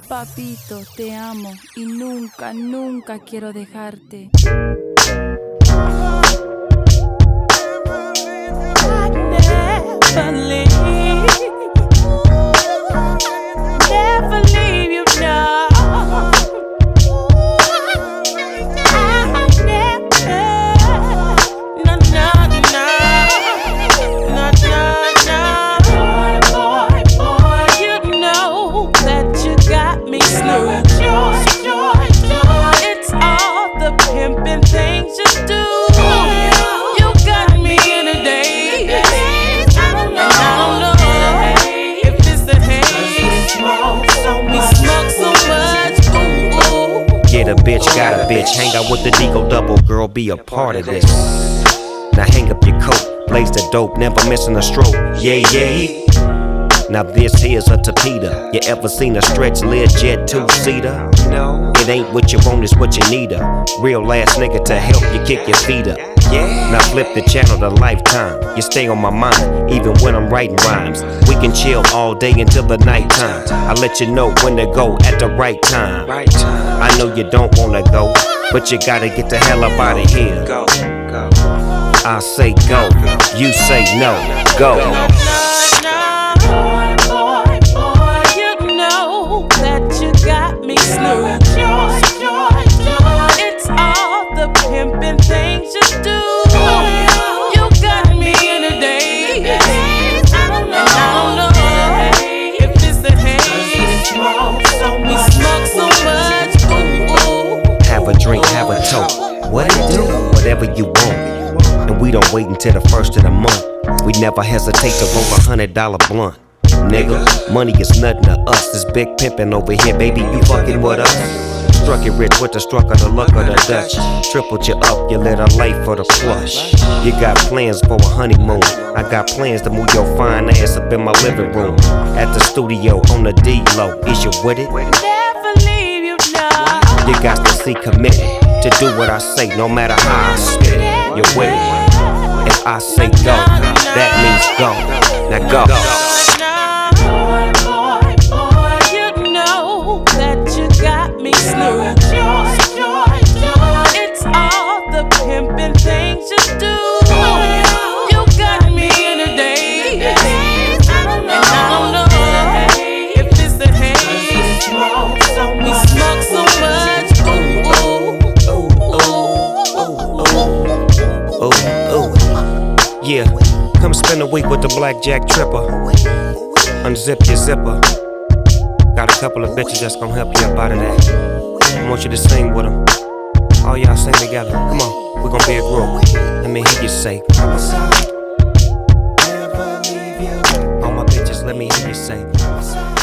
Papito, te amo y nunca, nunca quiero dejarte. I never leave, never leave you now. It's all the pimpin' things you do. You got me in a daze. I don't know if it's the haze. We smoke so much. Ooh. Get a bitch, got a bitch. Hang out with the Deagle Double, girl, be a part of this. Now hang up your coat, blaze the dope, never missing a stroke. Yeah, yeah. Now this here's a tapita. You ever seen a stretch Learjet two-seater? No. It ain't what you want, it's what you need. A real ass nigga to help you kick your feet up. Yeah. Now flip the channel to Lifetime. You stay on my mind, even when I'm writing rhymes. We can chill all day until the nighttime. I let you know when to go at the right time. I know you don't wanna go, but you gotta get the hell up out of here. Go. I say go, you say no. Go. It's all the pimpin' things you do. You got me in a daze. I don't know if it's the haze. We smoke so much. Ooh. Have a drink, have a toke. What it do? Whatever you want. And we don't wait until the first of the month. We never hesitate to roll $100 blunt. Nigga, money is nothing to us. This big pimpin' over here, baby, you fucking with us. Struck it rich with the struck of the luck of the Dutch. Tripled you up, you lit a life for the plush. You got plans for a honeymoon. I got plans to move your fine ass up in my living room. At the studio on the D-Low, is you with it? Never leave you now. You got to see commitment to do what I say, no matter how I spit it. You with it? If I say go, that means go. Now go. It's all the pimpin' things you do. You got me in a daze. I don't know if it's the haze. We smoke so much. Ooh. Yeah, come spend a week with the Blackjack Tripper. Unzip your zipper. Got a couple of bitches that's gonna help you up out of that. I want you to sing with them. All y'all sing together. Come on, we're gonna be a group. Let me hear you say. All my bitches, let me hear you say.